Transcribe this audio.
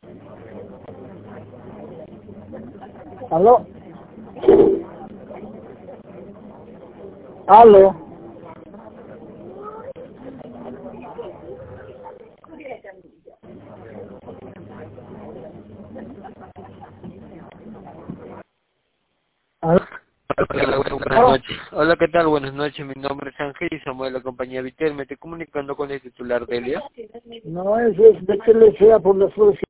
¿Aló? ¿Aló? ¿Aló? Hola, buenas noches. Hola, ¿qué tal? Buenas noches. Mi nombre es Ángel y somos de la compañía Vitel. Me estoy comunicando con el titular de Elia. No, es de que le sea por las flores.